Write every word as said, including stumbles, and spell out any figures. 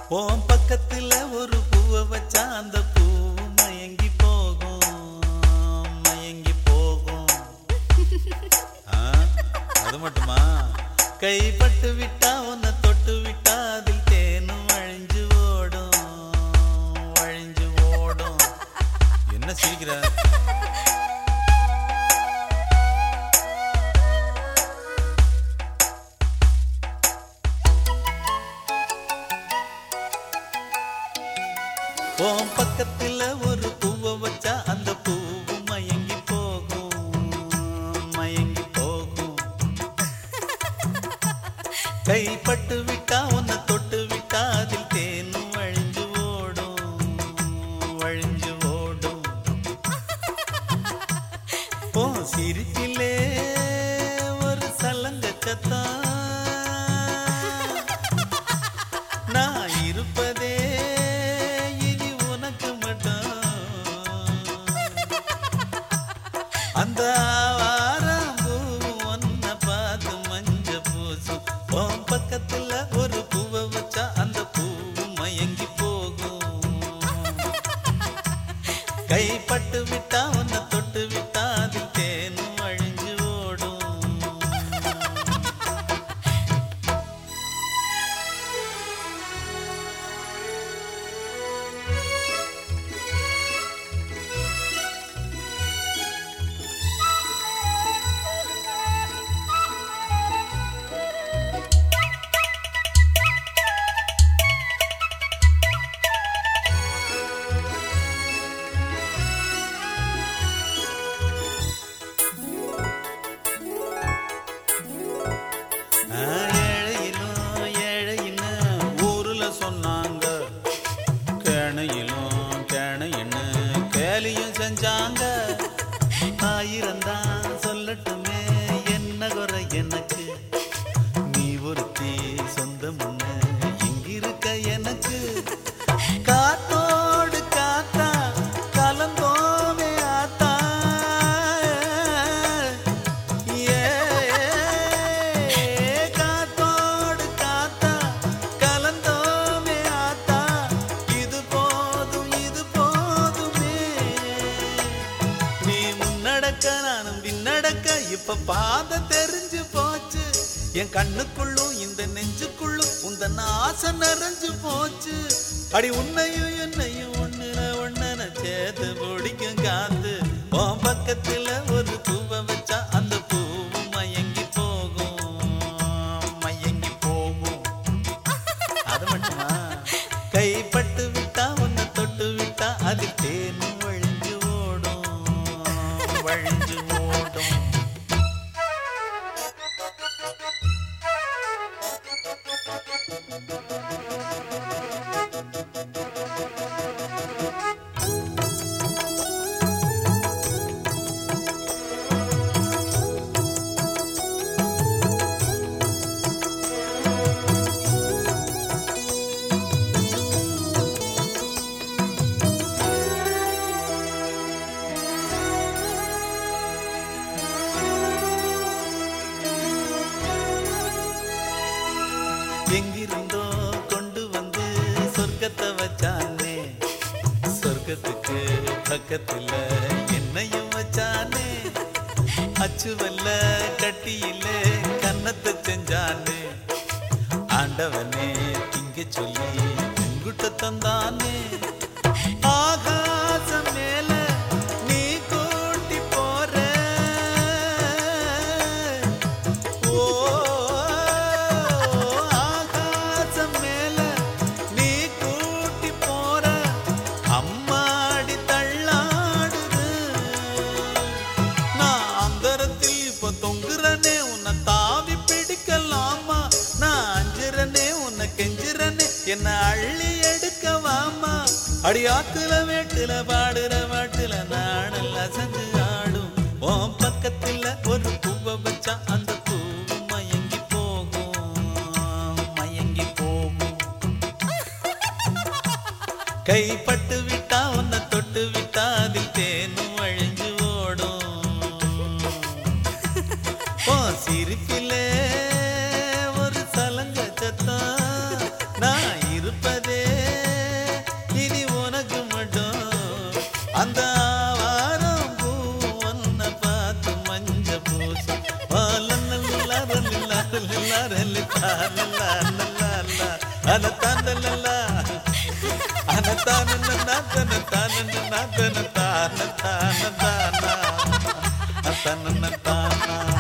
ஓம் பக்கத்துல ஒரு பூவை வச்சா அந்த பூ மயங்கி போகும் மயங்கி போகும். அது மட்டுமா, கைப்பட்டு விட்டா உன்னை தொட்டு விட்டா அதில் தேனும் வழிஞ்சு ஓடும் வழிஞ்சு ஓடும். என்ன சிரிக்கிற? ஓம் பக்கத்துல ஒரு பூவை வச்சா அந்த பூவு மயங்கி போகும் மயங்கி போகும். கைப்பட்டு விட்டா உன்னை தொட்டு விட்டா அதில் தேனும் வழிஞ்சு ஓடும் வழிஞ்சு ஓடும். ஓ சிரிப்பிலே ஒரு சலங்க சத்தம், நான் இருப்பதே அந்த வாராம்பூ ஒன்ன பார்த்து மஞ்ச பூசும். ஓம் பக்கத்துல ஒரு பூவை வச்சா அந்த பூவு மயங்கி போகும். கைப்பட்டு விட்டா உன்னை தொட்டு விட்டா அதில் தேனும் வழிஞ்சு ஓடும். ஏழையிலும் ஏழைன்னு ஊருல சொன்னாங்க, கேணையிலும் கேணைன்னு கேலியும் செஞ்சாங்க. ஆயிரம் தான் சொல்லட்டுமே என்ன குறை எனக்கு, நீ ஒருத்தி சொந்த முன்னு இங்கிருக்க எனக்கு. காத்தோடு காத்தா கலந்தோமே ஆத்தா, ஏ காத்தோடு காத்தா கலந்தோமே ஆத்தா, இது போதும் இது போதுமே. நீ முன்னடக்க நானும் பின்னடக்க இப்ப பாத தெரிஞ்சு போச்சு. என் கண்ணுக்குள்ளும் இந்த நெஞ்சுக்குள்ளும் உந்த நாசம் நிறைஞ்சு போச்சு. அடி உன்னையும் என்னையும் ஒண்ணுல ஒண்ணன சேர்த்து பிடிக்கும் காத்து. உன் பக்கத்துல ஒரு பூவை வச்சா அந்த பூவு மயங்கி போகும் மயங்கி போகும். அது மட்டுமா, கைப்பட்டு விட்டா உன்னை தொட்டு விட்டா அதில் தேனும் வழிஞ்சு ஓடும் வழிஞ்சு ஓடும். எங்கிருந்தோ கொண்டு வந்து சொர்க்கத்தை வச்சானே, சொர்க்கத்துக்கு பக்கத்துல என்னையும் வச்சானே. அச்சுவல்ல கட்டியில கன்னத்தை செஞ்சானே, ஆண்டவனே திங்க சொல்லி உங்குட்ட தந்தானே. ஆகாசம் மேல நீ கூட்டி போற, ஓ ஆகாசம் மேல நீ கூட்டி போற, அம்மாடி தள்ளாடுது. நான் அந்தரத்தில் இப்ப தொங்குறனே உன்னை தாவி பிடிக்கலாமா, நான் அஞ்சுறனே உன்னை கெஞ்சுறனே என்ன அள்ளி எடுக்கவாமா. அடியாத்துல வேட்டுல பாடுற பாட்டுல நாடெல்லாம் செஞ்சு ஆடும். உன் பக்கத்துல ஒரு பூவை வச்சா அந்த பூவு மயங்கி போகும் மயங்கி போகும். கைப்பட்டு விட்டா உன்னை தொட்டு விட்டா அதில் தேனும் வழிஞ்சு ஓடும். ஓ சிரிப்பிலே ஒரு சலங்க சத்தம், நான் இருப்பதே லல்லா லல்லா லல்லா லல்லா லல்லா லல்லா அனதான லல்லா அனதான நனதன தான நனதன தான தான தான அனதன தான